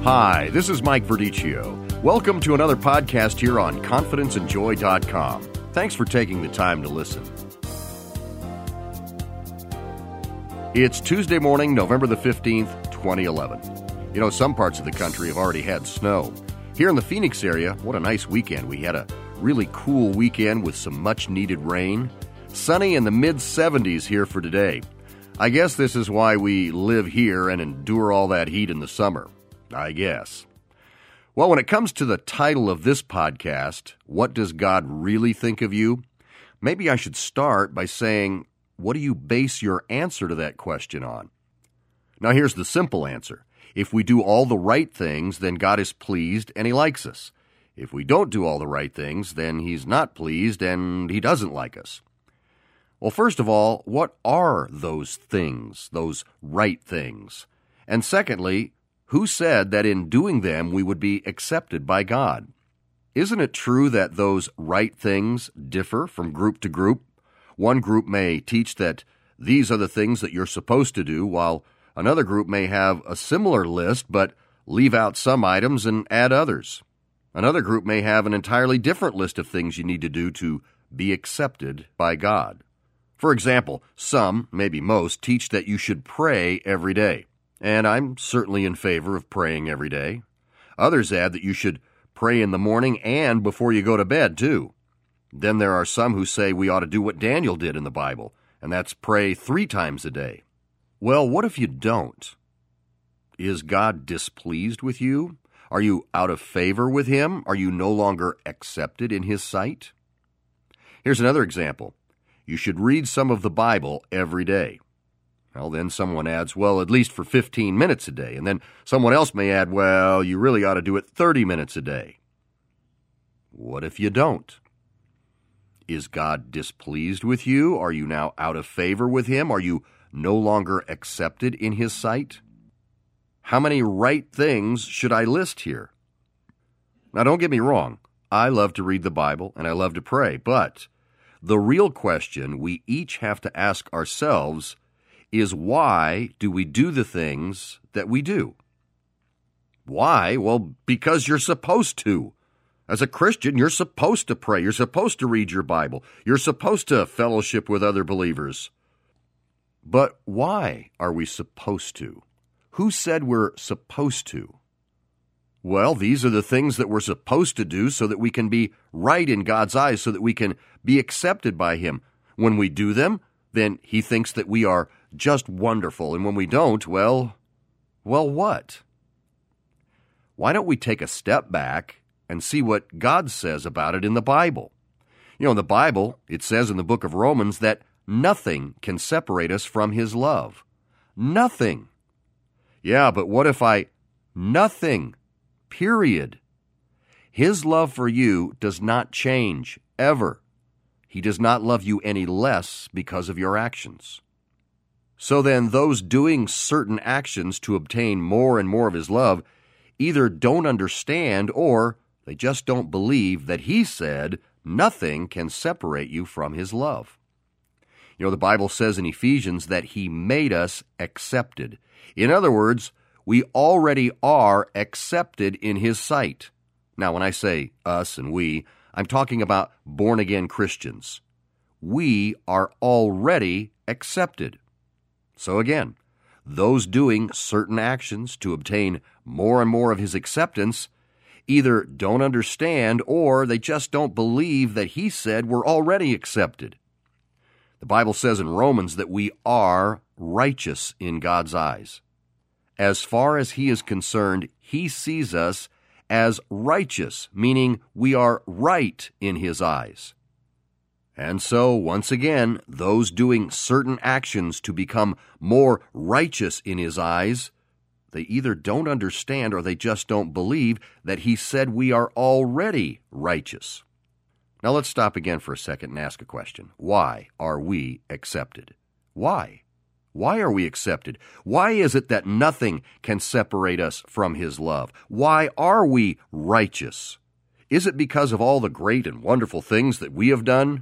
Hi, this is Mike Verdicchio. Welcome to another podcast here on ConfidenceAndJoy.com. Thanks for taking the time to listen. It's Tuesday morning, November the 15th, 2011. You know, some parts of the country have already had snow. Here in the Phoenix area, what a nice weekend. We had a really cool weekend with some much-needed rain. Sunny in the mid-70s here for today. I guess this is why we live here and endure all that heat in the summer. I guess. Well, when it comes to the title of this podcast, What Does God Really Think of You? Maybe I should start by saying, what do you base your answer to that question on? Now, here's the simple answer. If we do all the right things, then God is pleased and He likes us. If we don't do all the right things, then He's not pleased and He doesn't like us. Well, first of all, what are those things, those right things? And secondly, who said that in doing them we would be accepted by God? Isn't it true that those right things differ from group to group? One group may teach that these are the things that you're supposed to do, while another group may have a similar list but leave out some items and add others. Another group may have an entirely different list of things you need to do to be accepted by God. For example, some, maybe most, teach that you should pray every day. And I'm certainly in favor of praying every day. Others add that you should pray in the morning and before you go to bed, too. Then there are some who say we ought to do what Daniel did in the Bible, and that's pray 3 times a day. Well, what if you don't? Is God displeased with you? Are you out of favor with Him? Are you no longer accepted in His sight? Here's another example. You should read some of the Bible every day. Well, then someone adds, well, at least for 15 minutes a day. And then someone else may add, well, you really ought to do it 30 minutes a day. What if you don't? Is God displeased with you? Are you now out of favor with Him? Are you no longer accepted in His sight? How many right things should I list here? Now, don't get me wrong. I love to read the Bible and I love to pray. But the real question we each have to ask ourselves is, why do we do the things that we do? Why? Well, because you're supposed to. As a Christian, you're supposed to pray. You're supposed to read your Bible. You're supposed to fellowship with other believers. But why are we supposed to? Who said we're supposed to? Well, these are the things that we're supposed to do so that we can be right in God's eyes, so that we can be accepted by Him. When we do them, then He thinks that we are just wonderful. And when we don't, well, what? Why don't we take a step back and see what God says about it in the Bible? You know, in the Bible, it says in the book of Romans that nothing can separate us from His love. Nothing. Yeah, but what if nothing, period. His love for you does not change, ever. He does not love you any less because of your actions. So then, those doing certain actions to obtain more and more of His love either don't understand or they just don't believe that He said nothing can separate you from His love. You know, the Bible says in Ephesians that He made us accepted. In other words, we already are accepted in His sight. Now, when I say us and we, I'm talking about born-again Christians. We are already accepted. So again, those doing certain actions to obtain more and more of His acceptance either don't understand or they just don't believe that He said we're already accepted. The Bible says in Romans that we are righteous in God's eyes. As far as He is concerned, He sees us as righteous, meaning we are right in His eyes. And so, once again, those doing certain actions to become more righteous in His eyes, they either don't understand or they just don't believe that He said we are already righteous. Now let's stop again for a second and ask a question. Why are we accepted? Why? Why are we accepted? Why is it that nothing can separate us from His love? Why are we righteous? Is it because of all the great and wonderful things that we have done?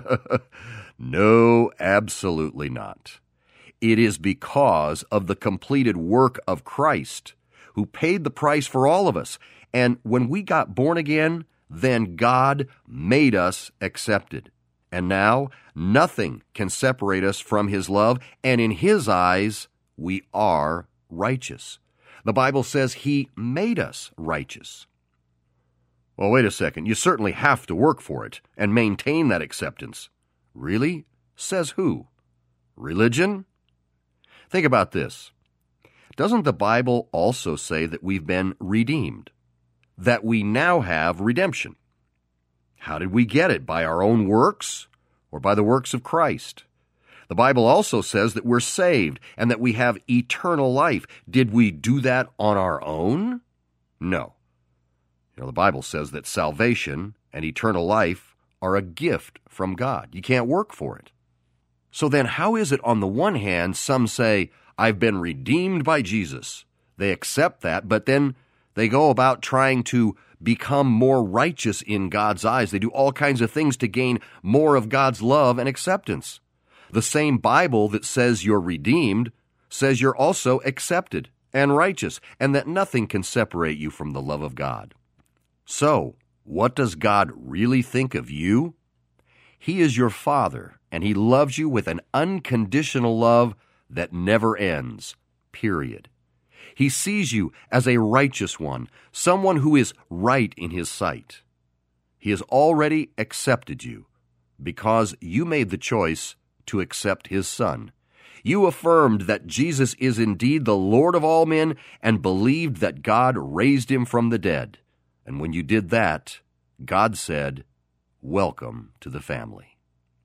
No, absolutely not. It is because of the completed work of Christ, who paid the price for all of us. And when we got born again, then God made us accepted. And now nothing can separate us from His love, and in His eyes we are righteous. The Bible says He made us righteous. Well, wait a second. You certainly have to work for it and maintain that acceptance. Really? Says who? Religion? Think about this. Doesn't the Bible also say that we've been redeemed? That we now have redemption? How did we get it? By our own works or by the works of Christ? The Bible also says that we're saved and that we have eternal life. Did we do that on our own? No. The Bible says that salvation and eternal life are a gift from God. You can't work for it. So then how is it on the one hand some say, I've been redeemed by Jesus? They accept that, but then they go about trying to become more righteous in God's eyes. They do all kinds of things to gain more of God's love and acceptance. The same Bible that says you're redeemed says you're also accepted and righteous, and that nothing can separate you from the love of God. So, what does God really think of you? He is your Father, and He loves you with an unconditional love that never ends, period. He sees you as a righteous one, someone who is right in His sight. He has already accepted you because you made the choice to accept His Son. You affirmed that Jesus is indeed the Lord of all men and believed that God raised Him from the dead. And when you did that, God said, welcome to the family.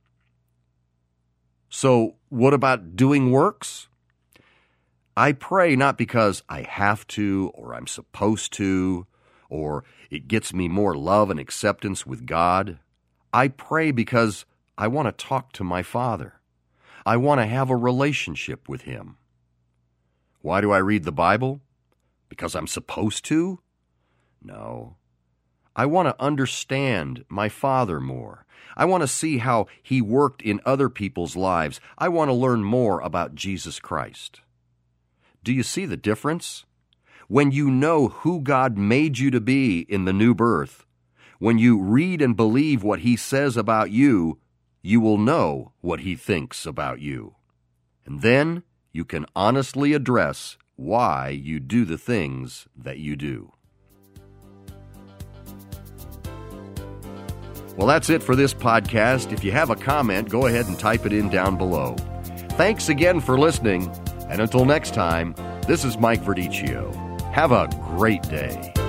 So, what about doing works? I pray not because I have to, or I'm supposed to, or it gets me more love and acceptance with God. I pray because I want to talk to my Father. I want to have a relationship with Him. Why do I read the Bible? Because I'm supposed to? No. I want to understand my Father more. I want to see how He worked in other people's lives. I want to learn more about Jesus Christ. Do you see the difference? When you know who God made you to be in the new birth, when you read and believe what He says about you, you will know what He thinks about you. And then you can honestly address why you do the things that you do. Well, that's it for this podcast. If you have a comment, go ahead and type it in down below. Thanks again for listening, and until next time, this is Mike Verdicchio. Have a great day.